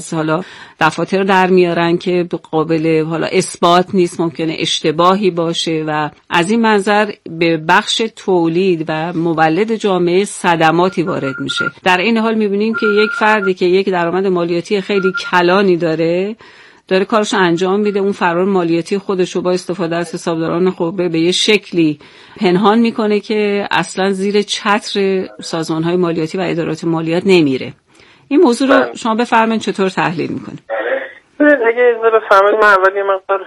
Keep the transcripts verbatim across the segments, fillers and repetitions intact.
حالا دفاتر در میارن که قابل حالا اثبات نیست، ممکنه اشتباهی باشه و از این منظر به بخش تولید و مولد جامعه صدماتی وارد میشه. در این حال میبینیم که یک فردی که یک درآمد مالیاتی خیلی کلانی داره داره کارش انجام میده، اون فرار مالیاتی خودش رو با استفاده از حسابداران خبره به یه شکلی پنهان میکنه که اصلا زیر چتر سازمان‌های مالیاتی و ادارات مالیات نمیره. این موضوع رو شما بفرمایید چطور تحلیل میکنید؟ اگه اجازه بفرمایید من اول یه مقدار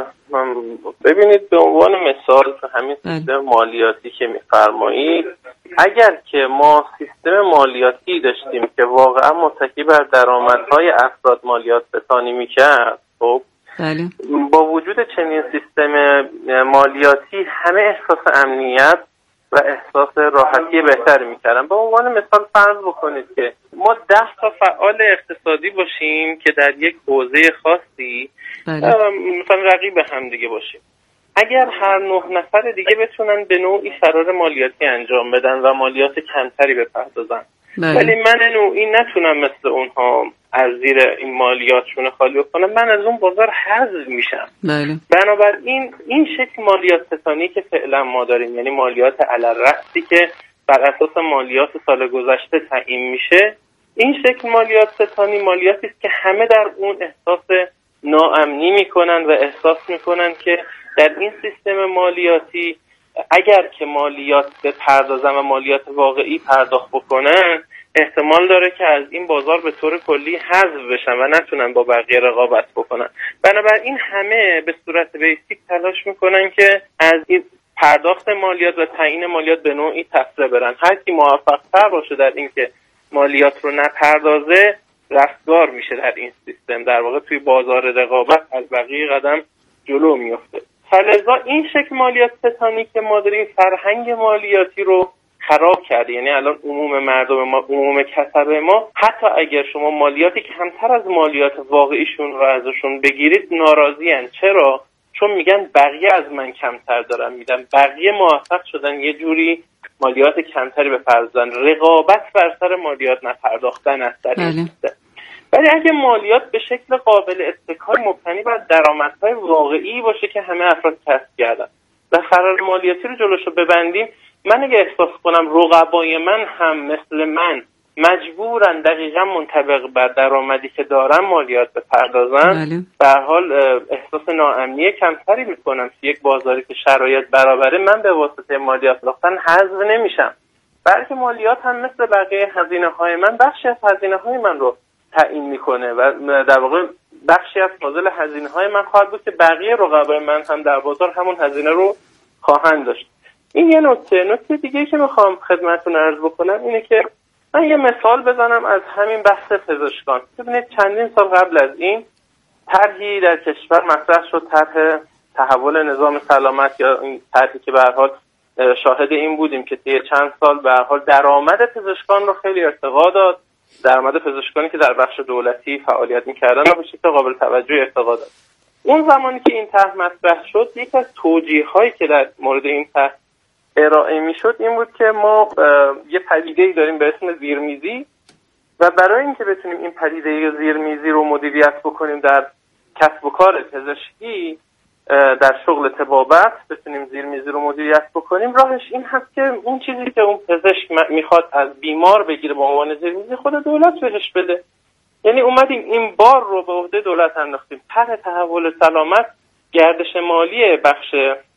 ببینید به عنوان مثال همین سیستم مالیاتی که میفرمایید، اگر که ما سیستم مالیاتی داشتیم که واقعا متکی بر درآمدهای افراد مالیات ستانی میکرد، خب بله. با وجود چنین سیستم مالیاتی همه احساس امنیت و احساس راحتی بهتری میکردن. به عنوان مثال فرض بکنید که ما ده تا فعال اقتصادی باشیم که در یک حوزه خاصی بله. مثلا رقیب هم دیگه باشیم. اگر هر نه نفر دیگه بتونن به نوعی فرار مالیاتی انجام بدن و مالیات کمتری بپردازن، بله. ولی من نوعی نتونم مثل اونها از زیر این مالیاتشون خالی بکنم، من از اون بازار حذف میشم. بله. بنابراین این شکل مالیات ستانی که فعلا ما داریم، یعنی مالیات علی الرأسی که بر اساس مالیات سال گذشته تعیین میشه، این شکل مالیات ستانی مالیاتی است که همه در اون احساس ناامنی میکنن و احساس میکنن که در این سیستم مالیاتی اگر که مالیات بپردازن و مالیات واقعی پرداخت بکنن، احتمال داره که از این بازار به طور کلی حذف بشن و نتونن با بقیه رقابت بکنن. بنابراین همه به صورت بیسیک تلاش میکنن که از این پرداخت مالیات و تعیین مالیات به نوعی تفره برن. هر کی موفق تر باشه در این که مالیات رو نپردازه رستگار میشه در این سیستم، در واقع توی بازار رقابت از بقیه قدم جلو میفته. فلذا این شکل مالیات ستانی که ما داریم فرهنگ مالیاتی رو خراب کرده. یعنی الان عموم مردم ما، عموم کسب ما، حتی اگر شما مالیاتی کمتر از مالیات واقعیشون رو ازشون بگیرید ناراضی هن. چرا؟ چون میگن بقیه از من کمتر دارن میدن، بقیه موفق شدن یه جوری مالیات کمتری بپردازن. رقابت بر سر مالیات نپرداختن است در این سیستم. ولی اگه مالیات به شکل قابل اتکای مبتنی بر درآمدهای واقعی باشه که همه افراد کسب کردن و فرار مالیاتی رو جلوشو ببندیم، من اگه احساس کنم رقبای من هم مثل من مجبورن دقیقاً منطبق بر درآمدی که دارن مالیات بپردازن، به هر حال احساس ناامنی کمتری میکنم. که یک بازاری که شرایط برابره من به واسطه مالیات پرداختن حذف نمیشم، بلکه مالیات هم مثل بقیه هزینه‌های من بخشی از هزینه‌های من رو تعیین میکنه و در واقع بخشی از مازل هزینه‌های من خواهد بود که بقیه رقبای من هم در بازار همون هزینه رو خواهند داشت. این یه نکته. نکته دیگه که میخوام خدمتتون عرض بکنم اینه که من یه مثال بزنم از همین بحث پزشکان. ببینید چندین سال قبل از این طرحی در کشور مطرح شد، طرح تحول نظام سلامت، یا این طرحی که به هر حال شاهد این بودیم که طی چند سال به هر حال درآمد پزشکان رو خیلی ارتقا داد. درآمد پزشکانی که در بخش دولتی فعالیت می‌کردن رو به شکل قابل توجهی ارتقا داد. اون زمانی که این طرح مطرح شد، یک از توجیه‌هایی که در مورد این طرح ارائه میشد این بود که ما یه پدیده‌ای داریم به اسم زیرمیزی و برای اینکه بتونیم این پدیده زیرمیزی رو مدیریت بکنیم در کسب و کار پزشکی، در شغل طبابت بتونیم زیرمیزی رو مدیریت بکنیم، راهش این هست که اون چیزی که اون پزشک میخواد از بیمار بگیره به عنوان زیرمیزی خود دولت بهش بده. یعنی اومدیم این بار رو به عهده دولت انداختیم. طرح تحول سلامت گردش مالی بخش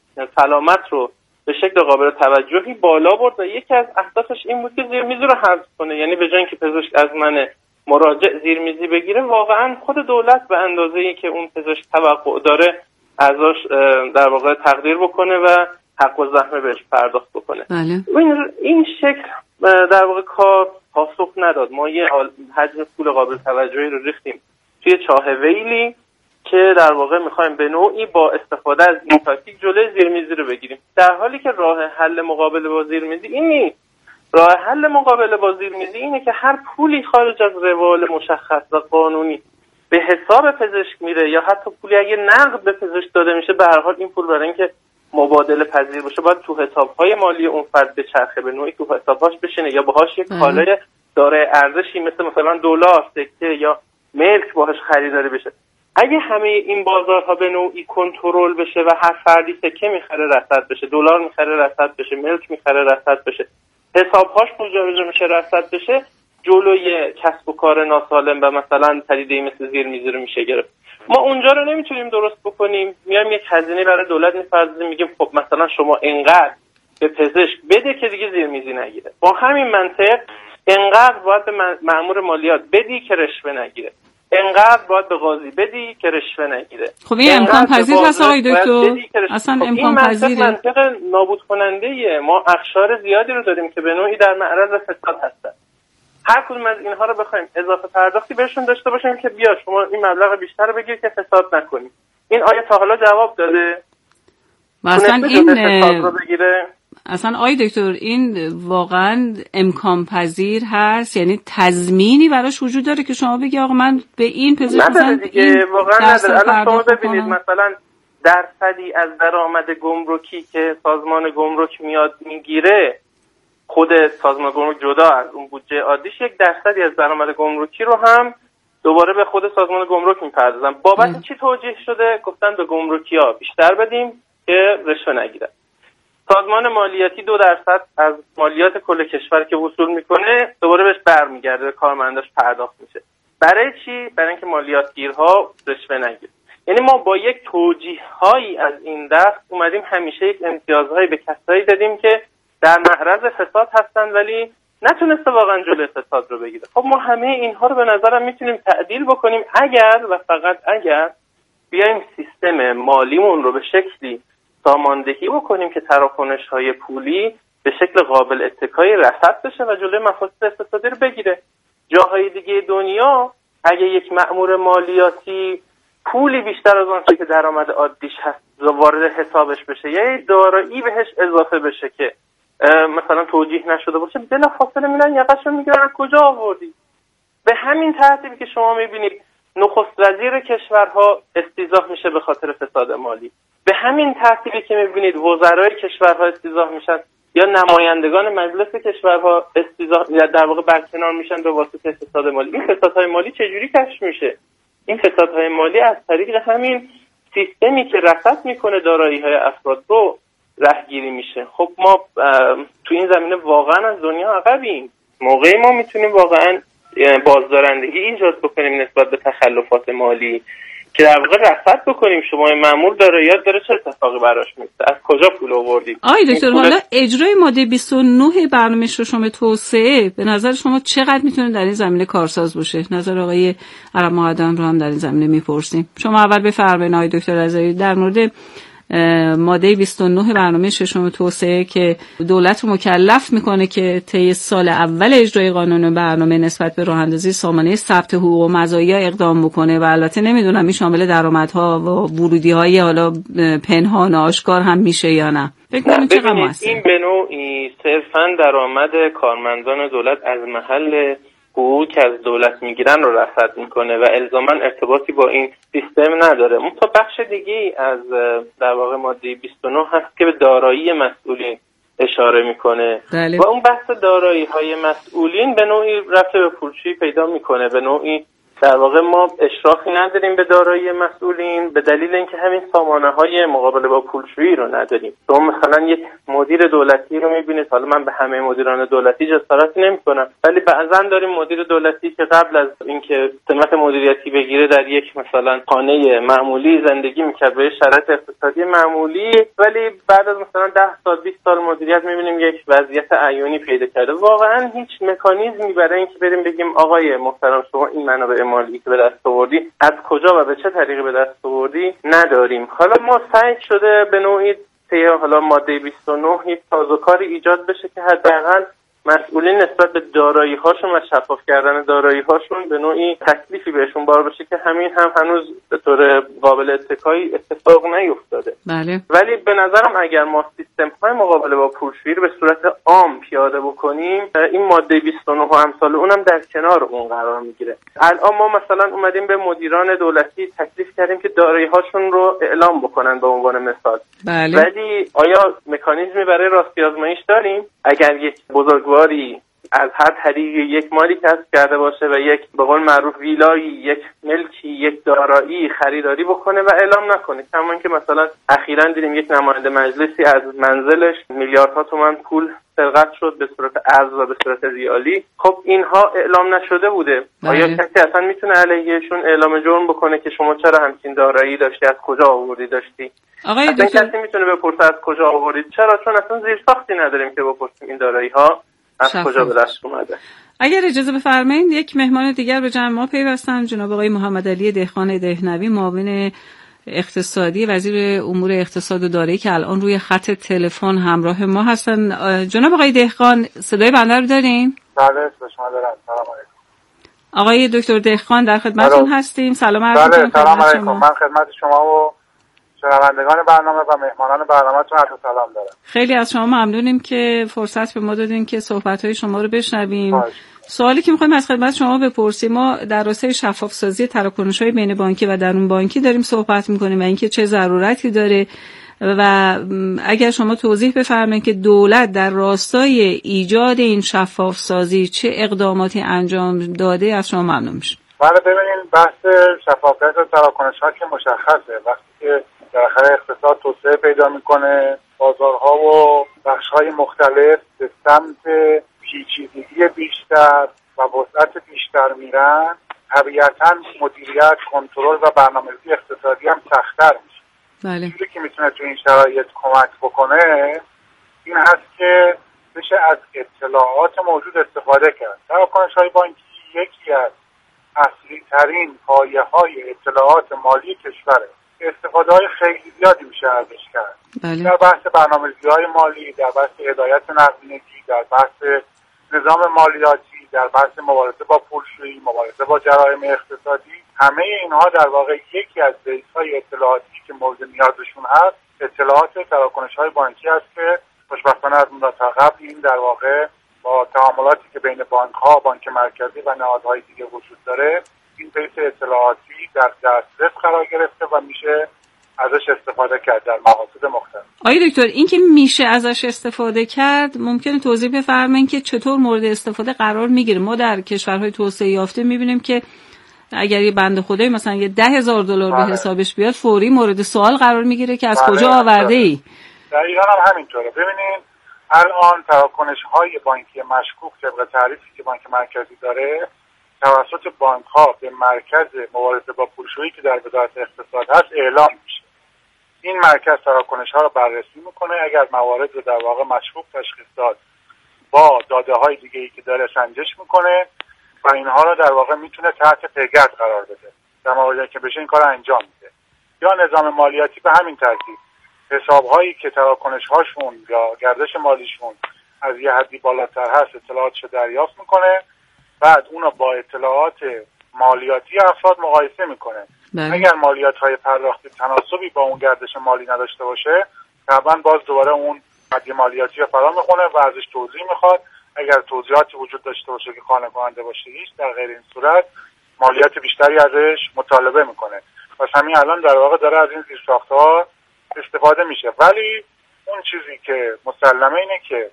سلامت رو به شکل قابل توجهی بالا برد و یکی از اهدافش این بود که زیرمیزی رو حذف کنه. یعنی به جای اینکه پزشک از من مراجع زیرمیزی بگیره، واقعا خود دولت به اندازه‌ای که اون پزشک توقع داره ازش در واقع تقدیر بکنه و حق و زحمه بهش پرداخت بکنه. بله. این این شکل در واقع کار پاسخ نداد. ما یه حجم پول قابل توجهی رو ریختیم توی چاه ویلی که در واقع میخوایم به نوعی با استفاده از این تاکتیک جلوی زیرمیزی رو بگیریم، در حالی که راه حل مقابل با زیرمیزی این نیست. راه حل مقابل با زیرمیزی اینه که هر پولی خارج از روال مشخص و قانونی به حساب پزشک میره یا حتی پولی اگه نقد به پزشک داده میشه، به هر حال این پول برای اینکه مبادله پذیر باشه باید تو حساب‌های مالی اون فرد بچرخه، به نوعی تو حساب‌هاش بشینه یا باهاش یک کالای دارای ارزشی مثل مثلا دلار، سکه یا ملک باهاش خریداری بشه. اگه همه این بازارها به نوعی کنترل بشه و هر فردی سکه میخره رصد بشه، دلار میخره رصد بشه، ملک میخره رصد بشه، حسابهاش مجابجه میشه رصد بشه، جلوی کسب و کار ناسالم و مثلا پدیده‌ای مثل زیرمیزی رو میشه گرفت. ما اونجا رو نمیتونیم درست بکنیم، میایم یک هزینه برای دولت می‌پردازیم، میگیم خب مثلا شما اینقدر به پزشک بده که دیگه زیرمیزی نگیره. با همین منطق اینقدر باید به مأمور مالیات بدی که رشوه نگیره، اینقدر باید به قاضی بدی که رشوه نگیره. خب این امکان پذیر هست آقای دکتر؟ اصلا خب امکان پذیره؟ این منطق, منطق نابود کننده ایه. ما اقشار زیادی رو داریم که به نوعی در معرض فساد هستن. هر کدوم از اینها رو بخوایم اضافه پرداختی بهشون داشته باشیم که بیا شما این مبلغ بیشتر رو بگیر که فساد نکنیم. این آیا تا حالا جواب داده؟ مثلا این اصلا آقای دکتر این واقعا امکان پذیر هست؟ یعنی تضمینی براش وجود داره که شما بگی آقا من به این پزشک مثلا دیگه واقعا نداره. الان شما ببینید مثلا درصدی از درآمد گمرکی که سازمان گمرک میاد میگیره، خود سازمان گمرک جدا از اون بودجه عادیش یک درصدی از درآمد گمرکی رو هم دوباره به خود سازمان گمرک میپردازن. بابت چی توجیه شده؟ گفتن به گمرکی‌ها بیشتر بدیم که رشوه نگیرن. سازمان مالیاتی دو درصد از مالیات کل کشور که وصول میکنه دوباره بهش برمیگرده، کارمنداش پرداخت میشه. برای چی؟ برای اینکه مالیاتگیرها رشوه نگیرن. یعنی ما با یک توجیه‌هایی از این دست اومدیم همیشه یک امتیازهایی به کسایی دادیم که در معرض فساد هستن ولی نتونسته واقعا جلوی فساد رو بگیره. خب ما همه اینها رو به نظرم میتونیم تعدیل بکنیم اگر و فقط اگر بیایم سیستم مالیمون رو به شکلی ساماندهی بکنیم که تراکنش‌های پولی به شکل قابل اتکای رصد بشه و جلوی مفاسد اقتصادی رو بگیره. جاهای دیگه دنیا اگه یک مأمور مالیاتی پولی بیشتر از آنچه که درآمد عادیش هست وارد حسابش بشه یا دارایی بهش اضافه بشه که مثلا توجیه نشده باشه، بلافاصله میرن یقه‌شو میگیرن از کجا آوردی. به همین ترتیبی که شما میبینید نخست وزیر کشورها استیضاح میشه به خاطر فساد مالی، به همین ترتیبی که میبینید وزرای کشورها استیضاح میشن یا نمایندگان مجلس کشورها استیضاح یا در واقع برکنار میشن به واسطه فساد مالی. این فسادهای مالی چجوری کشف میشه؟ این فسادهای مالی از طریق همین سیستمی که رصد میکنه دارایی‌های افراد رو رهگیری میشه. خب ما تو این زمینه واقعا از دنیا عقبیم. موقعی ما میتونیم واقعا بازدارندگی ایجاد بکنیم نسبت به تخلفات مالی که در واقع رصد بکنیم شما مأمور داراییات داره چه اتفاقی براش میفته، از کجا پول آوردید. آقای دکتر پول... حالا اجرای ماده بیست و نه برنامه ششم توسعه به نظر شما چقدر میتونه در این زمینه کارساز باشه؟ نظر آقای عرب معدن رو هم در این زمینه میپرسیم. شما اول بفرمایید آقای دکتر رضایی در مورد ماده بیست و نه برنامه ششم توسعه که دولت رو مکلف میکنه که طی سال اول اجرای قانون برنامه نسبت به راه اندازی سامانه ثبت حقوق و مزایا اقدام بکنه و البته نمیدونم این شامل درآمدها و ورودی‌های حالا پنهان آشکار هم میشه یا نه. فکر کنید چقدر موثر؟ این به نوعی صرفاً درآمد کارمندان دولت از محل حقوقی که از دولت میگیرن رو رصد میکنه و الزاما ارتباطی با این سیستم نداره. اون تا بخش دیگه از در واقع ماده بیست و نه هست که به دارایی مسئولین اشاره میکنه بله. و اون بحث دارایی های مسئولین به نوعی ربط به پولشویی پیدا میکنه. به نوعی در واقع ما اشرافی نداریم به دارایی مسئولین به دلیل اینکه همین سامانه های مقابله با پولشویی رو نداریم. تو مثلا یک مدیر دولتی رو میبینید، حالا من به همه مدیران دولتی جسارتی نمیکنم ولی بعضا داریم مدیر دولتی که قبل از اینکه سمت مدیریتی بگیره در یک مثلا خانه معمولی زندگی میکرد به شرایط اقتصادی معمولی، ولی بعد از مثلا ده سال بیست سال مدیریت میبینیم یک وضعیت عیانی پیدا کرده. واقعا هیچ مکانیزمی برای اینکه بریم بگیم آقای محترم شما این منابع مالی که به دست آوردی از کجا و به چه طریقی به دست آوردی نداریم. حالا ما سعی شده به نوعی طی حالا ماده بیست و نه یک سازوکاری ایجاد بشه که حداقل مسئولین نسبت به دارایی هاشون و شفاف کردن دارایی هاشون به نوعی تکلیفی بهشون بار بشه که همین هم هنوز به طور قابل اتکایی اتفاق نیفتاده. بله. ولی به نظرم اگر ما سیستم های مقابله با پولشویی به صورت عام پیاده بکنیم این ماده بیست و نه و امثال اونم در کنار اون قرار میگیره. الان ما مثلا اومدیم به مدیران دولتی تکلیف کردیم که دارایی هاشون رو اعلام بکنن به عنوان مثال. بله. ولی آیا مکانیزمی برای راستی آزمایش داریم؟ اگر یک بزرگواری از هر طریقی یک مالی کسب کرده باشه و یک به قول معروف ویلایی، یک ملکی، یک دارایی خریداری بکنه و اعلام نکنه. کما اینکه مثلا اخیراً دیدیم یک نماینده مجلسی از منزلش میلیاردها تومان پول سرقت شد به صورت ارز و به صورت ریالی. خب اینها اعلام نشده بوده. آیا کسی اصلا میتونه علیهشون اعلام جرم بکنه که شما چرا همچین دارایی داشتی، از کجا آوردی داشتی؟ آقای اصلا دکتر کسی میتونه بپرسه از کجا آوردید؟ چرا؟ چون اصلا زیرساختی نداریم که بپرسیم این دارایی ها از شفاف. کجا به دست اومده. اگر اجازه بفرمایید یک مهمان دیگر به جمع ما پیوستن، جناب آقای محمد علی دهقان دهنوی، معاون اقتصادی وزیر امور اقتصاد و دارایی که الان روی خط تلفن همراه ما هستن. جناب آقای دهقان صدای بنده رو دارین؟ بله شما دارم. سلام علیکم. آقای دکتر دهقان در خدمتتون هستیم. سلام عرض بله می‌کنم. سلام علیکم. من خدمت شما و شنوندگان برنامه و مهمانان برنامه‌تون عرض سلام دارم. خیلی از شما ممنونیم که فرصت به ما دادین که صحبت‌های شما رو بشنویم. سوالی که می‌خوایم از خدمت شما بپرسیم، ما در راستای شفاف سازی تراکنش‌های بین بانکی و درون بانکی داریم صحبت می‌کنیم و اینکه چه ضرورتی داره و اگر شما توضیح بفرمایید که دولت در راستای ایجاد این شفاف سازی چه اقداماتی انجام داده از شما ممنون می‌شیم. بله ببینید بحث شفافیت و تراکنش‌ها که مشخصه. وقتی که بالاخره اقتصاد توسعه پیدا می‌کنه، بازارها و بخش‌های مختلف به سمت پیچیدگی بیشتر و وسعت بیشتر میرن، طبیعتاً مدیریت، کنترل و برنامه‌ریزی اقتصادی هم سخت‌تر میشه. بله. چیزی که میتونه تو این شرایط کمک بکنه این هست که بشه از اطلاعات موجود استفاده کرد. تراکنش‌های بانکی یکی از اصلی ترین پایه‌های اطلاعات مالی کشوره. استفاده‌های خیلی زیادی میشه ازش کرد. بله. در بحث برنامه‌ریزی‌های مالی، در بحث هدایت نقدینگی، در بحث نظام مالیاتی، در بحث مبارزه با پولشویی، مبارزه با جرایم اقتصادی، همه اینها در واقع یکی از بیس‌های اطلاعاتی که مورد نیازشون هست اطلاعات تراکنش‌های بانکی است که خوشبختانه از مدت قبل این در واقع با تعاملاتی که بین بانک‌ها، بانک مرکزی و نهادهای دیگه وجود داره، این بیس اطلاعاتی در دسترس قرار گرفته و میشه ازش استفاده کرد در مقاصد مختلف. آقای دکتر این که میشه ازش استفاده کرد ممکنه توضیح بفرمایید که چطور مورد استفاده قرار میگیره؟ ما در کشورهای توسعه یافته میبینیم که اگر یه بنده خدایی مثلا یه ده هزار دلار به حسابش بیاد فوری مورد سوال قرار میگیره که از بله. کجا آورده ای؟ در ایران هم همینطوره. ببینید الان تراکنش‌های بانکی مشکوک طبق تعریفی که بانک مرکزی داره توسط بانک‌ها به مرکز مبارزه با پولشویی که در وزارت اقتصاد هست اعلام میشه. این مرکز تراکنش‌ها رو بررسی میکنه، اگر موارد رو در واقع مشکوک تشخیص داد با داده‌های دیگه‌ای که داره سنجش میکنه و اینها رو در واقع میتونه تحت پیگرد قرار بده. در مواردی که بشه این کار انجام میده. یا نظام مالیاتی به همین ترتیب حساب‌هایی که تراکنش‌هاشون یا گردش مالیشون از یه حدی بالاتر هست اطلاعاتش دریافت میکنه، بعد اونو با اطلاعات مالیاتی افراد مقایسه میکنه. بله. اگر مالیات‌های پرداختی تناسبی با اون گردش مالی نداشته باشه طبعا باز دوباره اون حد مالیاتی رو فرا میخونه و ازش توضیح میخواد. اگر توضیحاتی وجود داشته باشه که قانع کننده باشه هیچ، در غیر این صورت مالیات بیشتری ازش مطالبه میکنه. پس همین الان در واقع داره از این زیرساخت‌ها استفاده میشه. ولی اون چیزی که مسلمه اینه که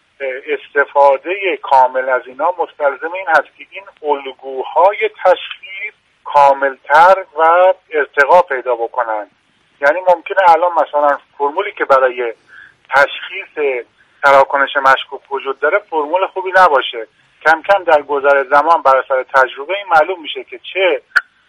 استفاده کامل از اینا مستلزم این هست که این الگوهای تشخیص کاملتر و ارتقا پیدا بکنن. یعنی ممکنه الان مثلا فرمولی که برای تشخیص تراکنش مشکوک وجود داره فرمول خوبی نباشه. کم کم در گذر زمان بر اثر تجربه این معلوم میشه که چه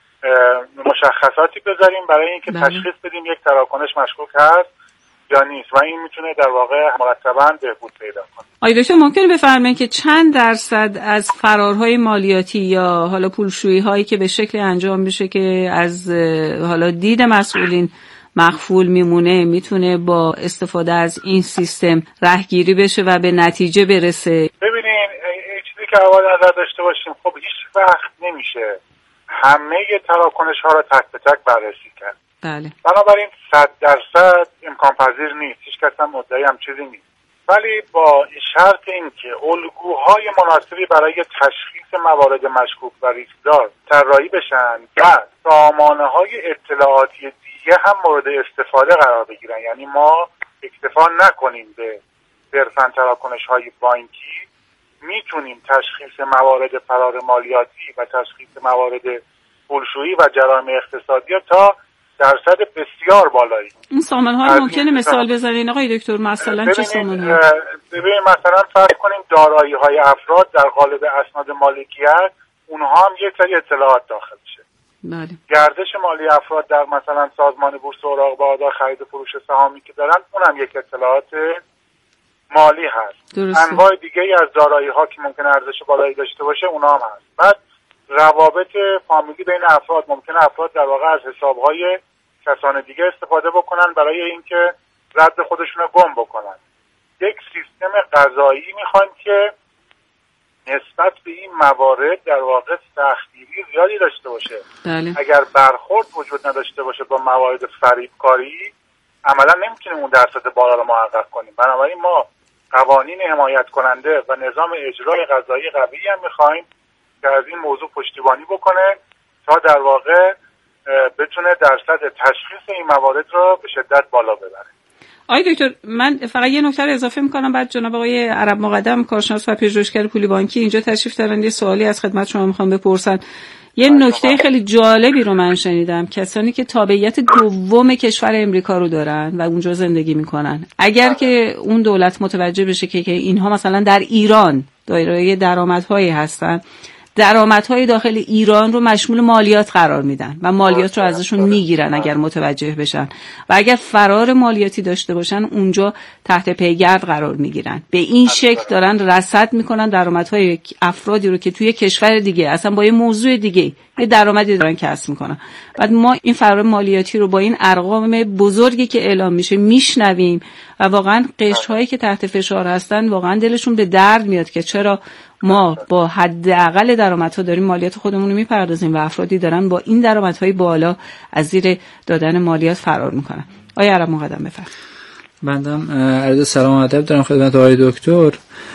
مشخصاتی بذاریم برای اینکه تشخیص بدیم یک تراکنش مشکوک هست یا نیست و این میتونه در واقع مرتباً بهبود پیدا کنه. آقای دکتر ممکنه بفرمایید که چند درصد از فرارهای مالیاتی یا حالا پولشویی هایی که به شکل انجام میشه که از حالا دید مسئولین مخفول میمونه میتونه با استفاده از این سیستم رهگیری بشه و به نتیجه برسه؟ ببینین چیزی که اول نظر داشته باشیم، خب هیچ وقت نمیشه همه تراکنش ها رو تک به تک بررسی کرد. بله. بنابراین صد درصد امکان پذیر نیست، هیچ کس هم مدعی هم چیزی نیست. ولی با شرط اینکه الگوهای مناسبی برای تشخیص موارد مشکوک و ریسکدار طراحی بشن و سامانه‌های اطلاعاتی دیگه هم مورد استفاده قرار بگیرن، یعنی ما اکتفا نکنیم به صرفاً تراکنش‌های بانکی میتونیم تشخیص موارد فرار مالیاتی و تشخیص موارد پولشویی و جرایم اقتصادی تا درصد بسیار بالایی. این سامان‌ها ممکنه مثال بزنین آقای دکتر؟ مثلا چه سامان‌ها؟ ببینید مثلا فرض کنیم دارایی‌های افراد در قالب اسناد مالکیت، اونها هم یک سری اطلاعات داخل میشه. بله. گردش مالی افراد در مثلا سازمان بورس اوراق بهادار خرید و فروش سهامی که دارن، اونم یک اطلاعات مالی هست. درسته. انواع دیگه ای از دارایی‌ها که ممکنه ارزش بالایی داشته باشه اونها هم هست. بعد روابط فامیلی بین افراد، ممکنه افراد در واقع از حساب‌های کسان دیگه استفاده بکنن برای اینکه رد خودشون رو گم بکنن. یک سیستم قضایی میخوایم که نسبت به این موارد در واقع سختگیری زیادی داشته باشه. بله. اگر برخورد وجود نداشته باشه با موارد فریبکاری، عملا نمیتونیم اون درصد بالا رو محقق کنیم. بنابراین ما قوانین حمایت کننده و نظام اجرای قضایی قوی هم میخوایم که از این موضوع پشتیبانی بکنه تا در واقع بتونه درصد تشخیص این موارد رو به شدت بالا ببره. آقای دکتر، من فقط یه نکته رو اضافه می‌کنم، بعد جناب آقای عرب مقدم کارشناس و پژوهشگر پولی بانکی اینجا تشریف دارن. یه سوالی از خدمت شما می‌خوام بپرسن. یه نکته خیلی جالبی رو من شنیدم، کسانی که تابعیت دوم کشور امریکا رو دارن و اونجا زندگی میکنن، اگر که اون دولت متوجه بشه که که اینها مثلا در ایران دارای درآمدهایی هستن، درآمدهای داخل ایران رو مشمول مالیات قرار میدن و مالیات رو ازشون میگیرن اگر متوجه بشن، و اگر فرار مالیاتی داشته باشن اونجا تحت پیگرد قرار میگیرن. به این شکل دارن رصد میکنن درآمدهای افرادی رو که توی کشور دیگه اصلا با یه موضوع دیگه یه درآمدی دارن کسب میکنن. بعد ما این فرار مالیاتی رو با این ارقام بزرگی که اعلام میشه میشنویم و واقعا قشرهایی که تحت فشار هستن واقعا دلشون به درد میاد که چرا ما با حداقل درآمدها داریم مالیات خودمون رو میپردازیم و افرادی دارن با این درآمدهای بالا از زیر دادن مالیات فرار میکنن. آیا عرب مقدم بفرمایید. بندم عرض سلام و ادب دارم خدمت آقای دکتر.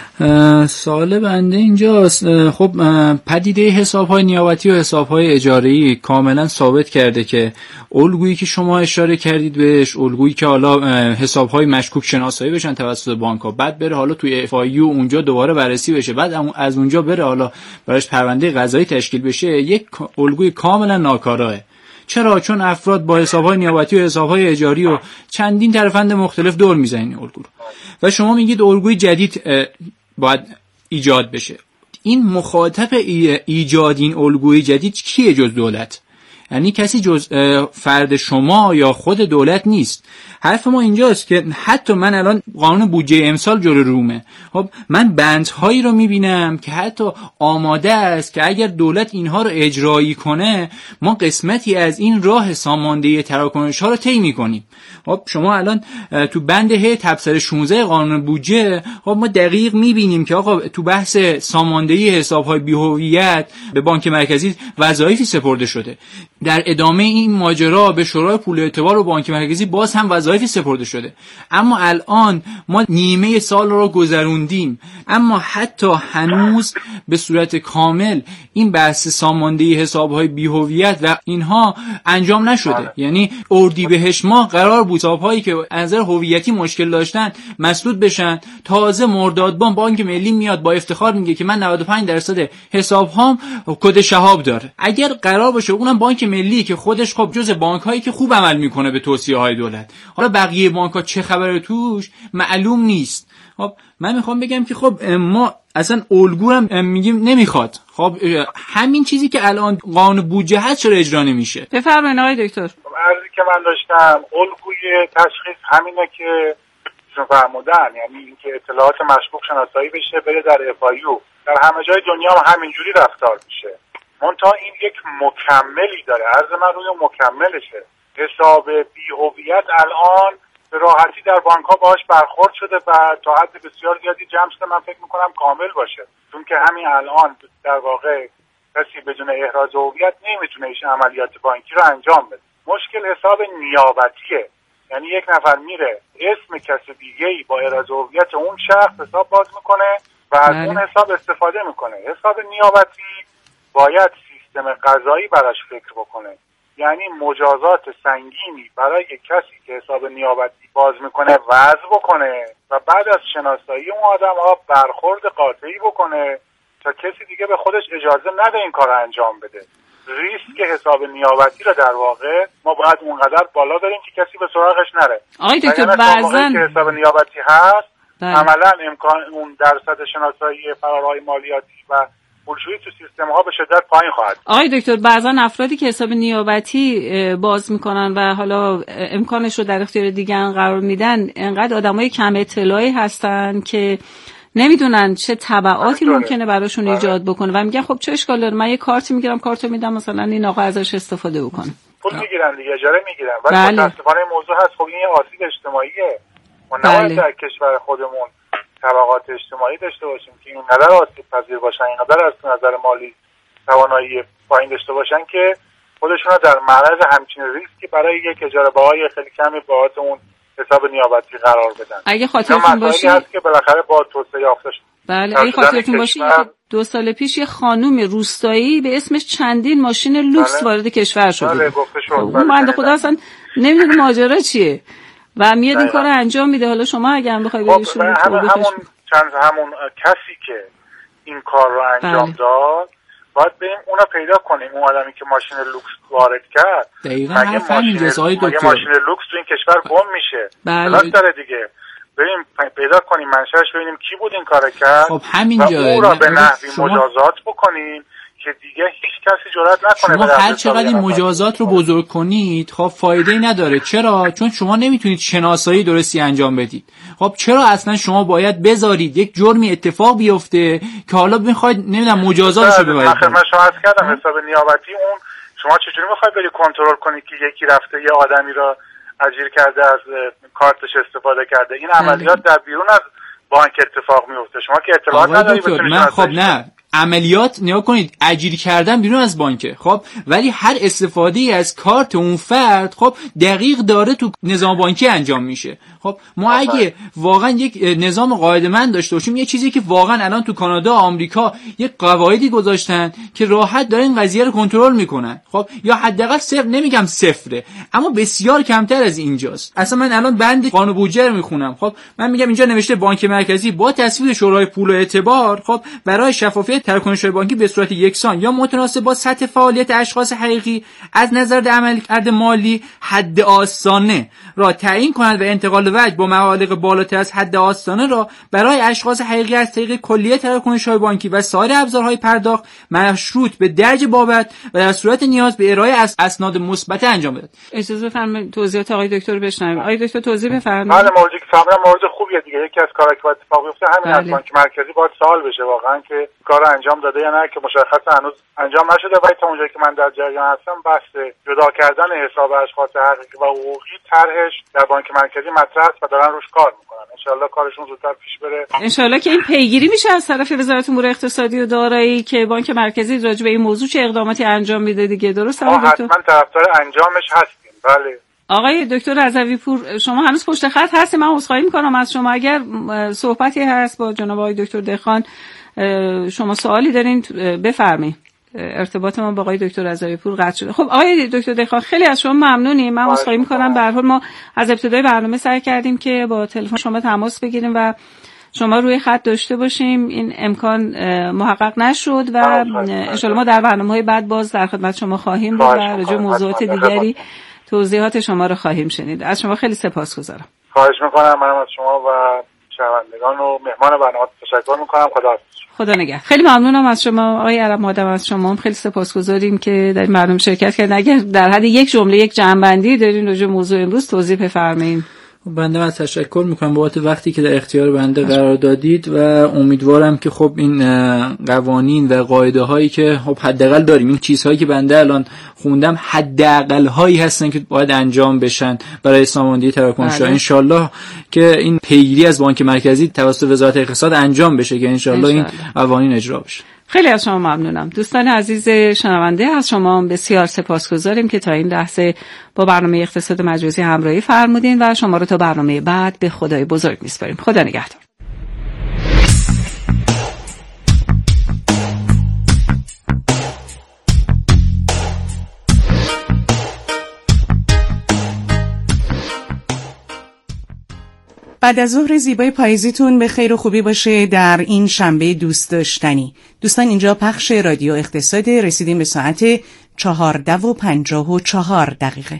سوال بنده اینجاست، خب پدیده حساب‌های نیابتی و حساب‌های اجاره‌ای کاملا ثابت کرده که الگویی که شما اشاره کردید بهش، الگویی که حالا حساب‌های مشکوک شناسایی بشن توسط بانک‌ها، بعد بره حالا توی اف آی یو اونجا دوباره بررسی بشه، بعد از اونجا بره حالا براش پرونده قضایی تشکیل بشه، یک الگوی کاملا ناکاراه. چرا؟ چون افراد با حساب‌های نیابتی و حساب‌های اجاری و چندین ترفند مختلف دور میزنن این الگو رو و شما میگید الگوی جدید باید ایجاد بشه. این مخاطب ایجاد این الگوی جدید کیه جز دولت؟ یعنی کسی جز فرد شما یا خود دولت نیست. حرف ما اینجاست که حتی من الان قانون بودجه امسال جلو رومه، خب من بندهایی رو میبینم که حتی آماده است که اگر دولت اینها رو اجرایی کنه ما قسمتی از این راه ساماندهی تراکنش ها رو طی میکنیم. خب شما الان تو بند ه تبصره شانزده قانون بودجه خب ما دقیق میبینیم که آقا تو بحث ساماندهی حساب‌های بی‌هویت به بانک مرکزی وظایفی سپرده شده. در ادامه این ماجرا به شورای پول اعتبار و بانک مرکزی باز هم وظایفی سپرده شده. اما الان ما نیمه سال رو گذروندیم، اما حتی هنوز به صورت کامل این بحث ساماندهی حساب‌های بی‌هویت و اینها انجام نشده. یعنی اردیبهشت ماه قرار بود حساب‌هایی که از نظر هویتی مشکل داشتن مسدود بشن، تازه مردادبان بانک ملی میاد با افتخار میگه که من نود و پنج درصد حساب‌هام کد شهاب داره. اگر قرار باشه اونم بانک ملی که خودش خب جز بانک‌هایی که خوب عمل میکنه به توصیه‌های دولت، حالا بقیه بانک‌ها چه خبره توش معلوم نیست. خب من میخوام بگم که خب ما اصلا الگو هم میگیم نمیخواد. خب همین چیزی که الان قانون بودجه هست چرا اجرا نمیشه؟ بفرمایید آقای دکتر. عرضی که من داشتم الگوی تشخیص همینه که فرمودن، یعنی اینکه اطلاعات مشکوک شناسایی بشه بره در اف آی یو. در همه جای دنیا هم همینجوری رفتار میشه. منتها این یک مکملی داره. عرض من روی مکملشه. حساب بی‌هویت الان به راحتی در بانک‌ها باهاش برخورد شده و تا حد بسیار زیادی جمع شده. من فکر می‌کنم کامل باشه، چون که همین الان در واقع کسی بدون احراز هویت نمیتونه این عملیات بانکی رو انجام بده. مشکل حساب نیابتیه، یعنی یک نفر میره اسم کسی دیگه‌ای با احراز هویت اون شخص حساب باز میکنه و از اون حساب استفاده میکنه. حساب نیابتی باید سیستم قضایی براش فکر بکنه یعنی مجازات سنگینی برای کسی که حساب نیابتی باز میکنه وضع بکنه و بعد از شناسایی اون آدم ها برخورد قاطعی بکنه تا کسی دیگه به خودش اجازه نده این کار رو انجام بده. ریسک حساب نیابتی رو در واقع ما باید اونقدر بالا بریم که کسی به سراغش نره. آقای دکتر بعضن که حساب نیابتی هست بله. عملا امکان اون درصد شناسایی فرارهای مالیاتی و پولشویی تو سیستم ها به شدت پایین خواهد. آقای دکتر بعضن افرادی که حساب نیابتی باز میکنن و حالا امکانش رو در اختیار دیگران قرار میدن انقدر آدمای کم اطلاعی هستن که نمیدونن چه تبعاتی ممکنه براشون ایجاد بکنه و میگن خب چه اشکال داره، من یه کارتی میگیرم کارتو میدم مثلا این آقا ازش استفاده بکنه. پول میگیرن دیگه، اجاره میگیرن. ولی بله. متاسفانه این موضوع هست، خب این یه آسیب اجتماعیه. ما نباید بله. در کشور خودمون طبقات اجتماعی داشته باشیم که اینقدر آسیب پذیر باشن، اینقدر از نظر مالی توانایی پایین داشته باشن که خودشون رو در معرض همچین ریسکی برای یک اجاره بهای خیلی کمی بابت اون حساب نیابتی قرار بدن. اگه خاطرتون باشه هست که بالاخره با توسعه یافته شد. بله اگه خاطرتون باشه دو سال پیش یه خانوم روستایی به اسمش چندین ماشین لوکس بله. وارد کشور شده. بله گفته شد. اون بنده خدا اصلا نمیدونه ماجرا چیه و میاد این کارو انجام میده. حالا شما اگه هم بخوای بگیش خب همون همون چند همون کسی که این کار رو انجام بله. داد باید بریم اونو پیدا کنیم، اون آدمی که ماشین لوکس وارد کرد. دقیقاً حرف همینجاست آقای دکتر. ماشین لوکس تو این کشور گم میشه. بله. داره دیگه. بریم پیدا کنیم منشأش، ببینیم کی بود این کارو کرد. خب همینجا و اون را به نحوی شما... مجازات بکنیم که دیگه هیچ کسی جرئت نکنه. شما هر چقدر این مجازات رو بزرگ کنید خب فایده‌ای نداره. چرا؟ چون شما نمیتونید شناسایی درستی انجام بدید. خب چرا اصلا شما باید بذارید یک جرمی اتفاق بیفته که حالا بخواید نمیدونم مجازاتشو ببرید؟ من شما عرض کردم حساب نیابتی اون شما چجوری میخواید بری کنترل کنید که یکی رفته یه آدمی را اجیر کرده از کارتش استفاده کرده؟ این عملیات در بیرون از بانک اتفاق میفته. شما که اطلاعات ندارید. من خب نه عملیات نیا کنید اجیری کردن بیرون از بانکه خب، ولی هر استفاده از کارت اون فرد خب دقیق داره تو نظام بانکی انجام میشه. خب ما اگه واقعا یک نظام قاعده‌مند داشته باشیم، یه چیزی که واقعا الان تو کانادا آمریکا یک قواعدی گذاشتن که راحت دارن این قضیه رو کنترل میکنن خب، یا حداقل صفر نمیگم صفره اما بسیار کمتر از اینجاست. اصلا من الان بند قانون بودجه رو میخونم خب، من میگم اینجا نوشته بانک مرکزی با تصویب شورای پول و اعتبار خب برای شفافیت تراکنش‌های بانکی به صورت یکسان یا متناسب با سطح فعالیت اشخاص حقیقی از نظر عملکرد مالی حد آستانه را تعیین کند و انتقال وجه با مبالغ بالاتر از حد آستانه را برای اشخاص حقیقی از طریق کلیه تراکنش‌های بانکی و سایر ابزارهای پرداخت مشروط به درج بابت و در صورت نیاز به ارائه از اسناد مثبت انجام بدهد. اجازه بفرمایید توضیحات آقای دکتر بشنویم. آقای دکتر توضیح بفرمایید. بله موضوعی که فهمیدم موضوع خوبیه دیگه. یکی از کارهایی که باید اتفاق بیفته همین از بانک مرکزی باید سوال بشه واقعا که کار انجام داده یا نه، که مشخصا هنوز انجام نشده. ولی تا اونجایی که من در جریان هستم بحث جدا کردن حساب اشخاص حقیقی و حقوقی طرحش در بانک مرکزی مطرح است و دارن روش کار میکنن. ان شاءالله کارشون زودتر پیش بره. ان شاءالله که این پیگیری میشه از طرف وزارت امور اقتصادی و دارایی که بانک مرکزی راجع به این موضوع چه اقداماتی انجام میده دیگه. درسته آقای دکتر؟ حتما طرفدار انجامش هستیم. بله. آقای دکتر رضوی پور شما هنوز پشت خط هستید. من عذرخواهی میکنم از شما اگر صحبتی هست با جناب آقای دکتر دهخان، شما سوالی دارین بفرمایید. ارتباط ما با آقای دکتر رضوی پور قطع شده. خب آقای دکتر دهخان خیلی از شما ممنونیم. من عذرخواهی میکنم. به هر حال ما از ابتدای برنامه سعی کردیم که با تلفن شما تماس بگیریم و شما روی خط داشته باشیم. این امکان محقق نشد و ان شاءالله ما در برنامه‌های بعد باز در خدمت شما خواهیم بود و راجع به موضوعات دیگری توضیحات شما رو خواهیم شنید. از شما خیلی سپاسگزارم. خواهش میکنم. منم از شما و شنوندگان و مهمان برنامه تشکر میکنم. خدا حافظ. خدا نگهدار. خیلی ممنونم از شما آقای عرب مادم. از شما هم خیلی سپاسگزاریم که در این برنامه شرکت کردین. اگر در حد یک جمله یک جمع‌بندی دارین راجع به موضوع امروز توضیح بفرمایید. بنده از تشکر میکنم بابت وقتی که در اختیار بنده قرار دادید و امیدوارم که خب این قوانین و قاعده هایی که خب حداقل داریم، این چیزهایی که بنده الان خوندم حداقل هایی هستن که باید انجام بشن برای ساماندهی تراکنش‌ها. ان شاء الله که این پیگیری از بانک مرکزی توسط وزارت اقتصاد انجام بشه که ان شاء الله این قوانین اجرا بشه. خیلی از شما ممنونم. دوستان عزیز شنونده از شما بسیار سپاسگزاریم که تا این لحظه با برنامه اقتصاد مجازی همراهی فرمودین و شما رو تا برنامه بعد به خدای بزرگ میسپاریم. خدا نگهدار. بعد از ظهر زیبای پاییزیتون به خیر و خوبی باشه در این شنبه دوست داشتنی. دوستان اینجا پخش رادیو اقتصاد، رسیدیم به ساعت چهارده و پنجاه و چهار دقیقه.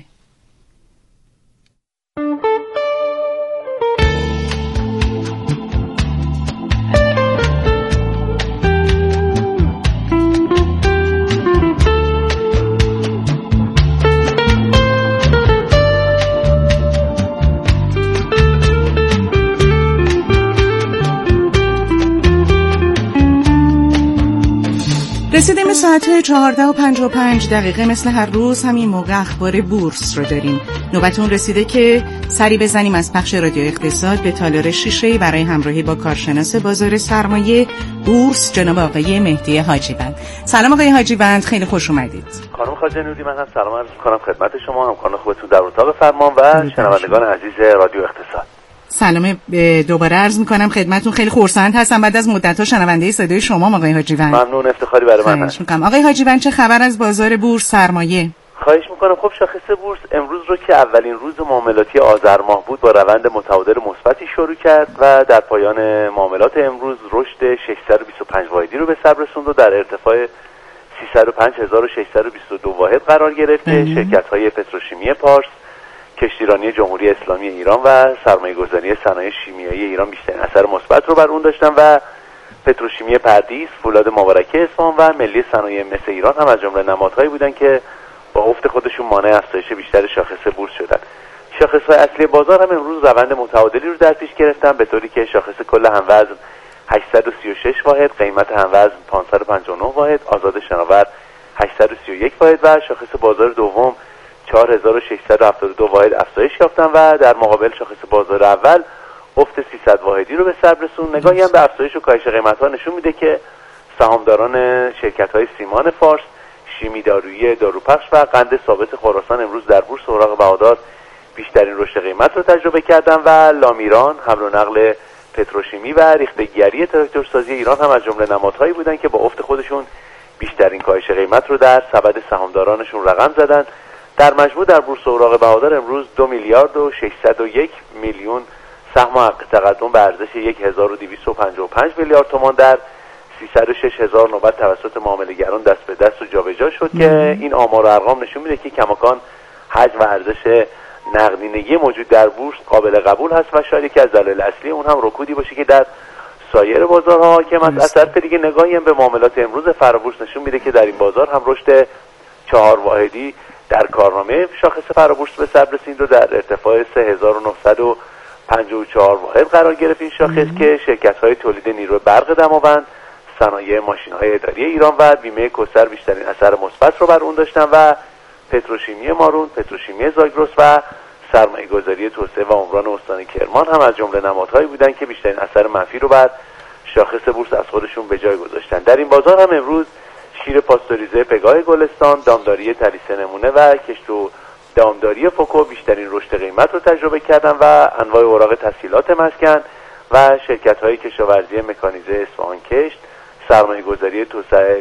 رسیدیم به ساعت چهارده و پنجاه و پنج دقیقه. مثل هر روز همین موقع اخبار بورس رو داریم. نوبتون رسیده که سری بزنیم از پخش رادیو اقتصاد به تالار شیشه‌ای برای همراهی با کارشناس بازار سرمایه بورس جناب آقای مهدی حاجیوند. سلام آقای حاجیوند، خیلی خوش اومدید. خانم خواجه نوری، من هم سلام عرض می‌کنم خدمت شما، همکاران خوبتون در اتاق فرمان و شنوندگان عزیز رادیو اقتصاد. سلام دوباره عرض میکنم خدمتون. خیلی خرسند هستم بعد از مدت‌ها شنونده صدای شما آقای حاجیوند. ممنون، افتخاری برای من هست. آقای حاجیوند چه خبر از بازار بورس سرمایه؟ خواهش میکنم. خب شاخص بورس امروز رو که اولین روز معاملاتی آذر ماه بود با روند متعادل مثبتی شروع کرد و در پایان معاملات امروز رشد ششصد و بیست و پنج واحدی رو به سر رسوند و در ارتفاع سیصد و پنج هزار و ششصد و بیست و دو واحد قرار گرفت که شرکت‌های پتروشیمی پارس، کشتیرانی جمهوری اسلامی ایران و سرمایه‌گذاری صنایع شیمیایی ایران بیشترین اثر مثبت رو بر اون داشتن و پتروشیمی پردیس، فولاد مبارکه اصفهان و ملی صنایع مس ایران هم از جمله نمادهایی بودن که با افت خودشون مانع افزایش بیشتر شاخص بورس شدن. شاخص‌های اصلی بازار هم امروز روند متعادلی رو در پیش گرفتن، به طوری که شاخص کل هموزن هشتصد و سی و شش واحد، قیمت هموزن پانصد و پنجاه و نه واحد، آزاد شناور هشتصد و سی و یک واحد و شاخص بازار دوم چهار هزار و ششصد و هفتاد و دو واحد افزایش یافتن و در مقابل شاخص بازار اول افت سیصد واحدی رو به سر رسوند. نگاهی هم به افزایش و کاهش قیمت‌ها نشون میده که سهامداران شرکت‌های سیمان فارس، شیمی دارویی داروپخش و قند ثابت خراسان امروز در بورس اوراق بهادار بیشترین رشد قیمت رو تجربه کردن و لامیران، حمل و نقل پتروشیمی و ریخته‌گری تراکتورسازی ایران هم از جمله نمادهایی بودن که با افت خودشون بیشترین کاهش قیمت رو در سبد سهامدارانشون رقم زدن. در مجموع در بورس اوراق بهادار امروز دو میلیارد و ششصد و یک میلیون سهم حق تقدم به ارزش یک هزار و دویست و پنجاه و پنج میلیارد تومان در سیصد و شش هزار نوبت توسط معامله‌گران دست به دست و جابجا شد که این آمار و ارقام نشون میده که کماکان حجم و ارزش نقدینگی موجود در بورس قابل قبول هست و شاید یکی از دلایل اصلی اون هم رکودی باشه که در سایر بازارها حاکم است. از طرف دیگه نگاهی هم به معاملات امروز فرابورس نشون میده که در این بازار هم رشد چهار واحدی در کارنامه شاخص فرابورس به سر رسید و در ارتفاع سه هزار و نهصد و پنجاه و چهار واحد قرار گرفت. این شاخص که شرکت‌های تولید نیروی برق دماوند، صنایع ماشین‌های اداری ایران و بیمه کوثر بیشترین اثر مثبت رو بر اون داشتن و پتروشیمی مارون، پتروشیمی زاگرس و سرمایه‌گذاری توسعه و عمران استان کرمان هم از جمله نمادهایی بودن که بیشترین اثر منفی رو بر شاخص بورس از خودشون به جای گذاشتن. در این بازار هم امروز شیر پاستوریزه پگاه گلستان، دامداری تلیسه نمونه و کشت و دامداری فوکو بیشترین رشد قیمت رو تجربه کردن و انواع اوراق تسهیلات مسکن و شرکت‌های کشاورزی مکانیزه اصفهان کشت، سرمایه‌گذاری توسعه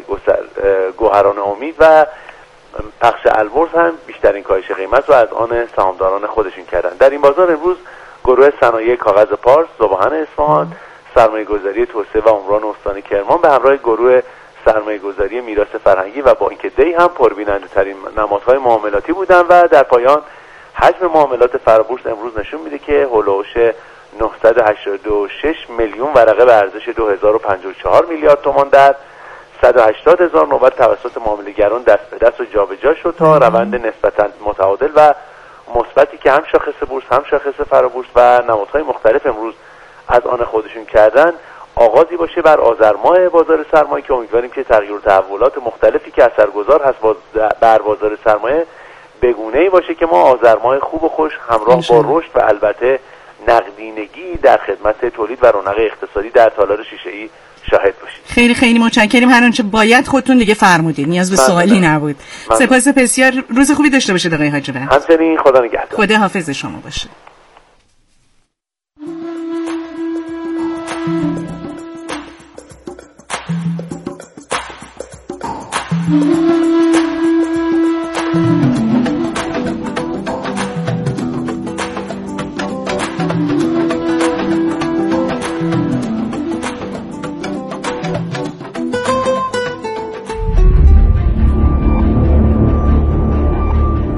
گوهران امید و پخش البرز هم بیشترین کاهش قیمت رو از آن سهامداران خودشون کردن. در این بازار امروز گروه صنایع کاغذ پارس، ذوباهن اصفهان، سرمایه‌گذاری توسعه و عمران استان کرمان به همراه گروه سرمایه‌گذاری میراث فرهنگی و بانک دی هم پربیننده‌ترین نمادهای معاملاتی بودن و در پایان حجم معاملات فرابورس امروز نشون میده که هولوش نهصد و هشتاد و شش میلیون ورقه به ارزش دو هزار و پنجاه و چهار میلیارد تومان در صد و هشتاد هزار نوبت توسط معامله‌گران دست به دست و جابجا شد تا روند نسبتاً متعادل و مثبتی که هم شاخص بورس هم شاخص فرابورس و نمادهای مختلف امروز از آن خودشون کردن آغازی باشه بر آذر ماه بازار سرمایه که امیدواریم که تغییر و تحولات مختلفی که اثرگذار هست بر بازار سرمایه بگونه‌ای باشه که ما آذر ماه خوب و خوش همراه با رشد و البته نقدینگی در خدمت تولید و رونق اقتصادی در تالار شیشه‌ای شاهد باشید. خیلی خیلی متشکریم. هر آنچه باید خودتون دیگه فرمودید، نیاز به سوالی نبود. سپاس بسیار. روز خوبی داشته باشید آقای حاجیوند. همچنین، خدا نگهدار. خدا حافظ شما باشه.